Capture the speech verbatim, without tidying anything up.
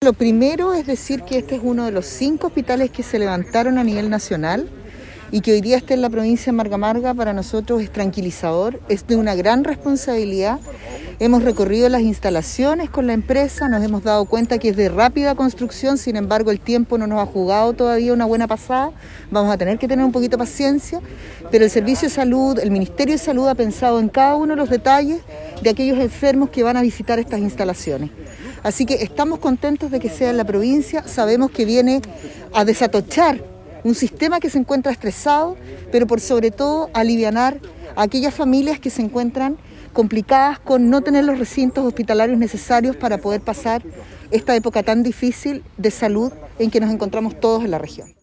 Lo primero es decir que este es uno de los cinco hospitales que se levantaron a nivel nacional y que hoy día esté en la provincia de Marga Marga para nosotros es tranquilizador, es de una gran responsabilidad. Hemos recorrido las instalaciones con la empresa, nos hemos dado cuenta que es de rápida construcción, sin embargo el tiempo no nos ha jugado todavía una buena pasada, vamos a tener que tener un poquito de paciencia, pero el Servicio de Salud, el Ministerio de Salud ha pensado en cada uno de los detalles de aquellos enfermos que van a visitar estas instalaciones. Así que estamos contentos de que sea en la provincia, sabemos que viene a desatochar un sistema que se encuentra estresado, pero por sobre todo alivianar a aquellas familias que se encuentran complicadas con no tener los recintos hospitalarios necesarios para poder pasar esta época tan difícil de salud en que nos encontramos todos en la región.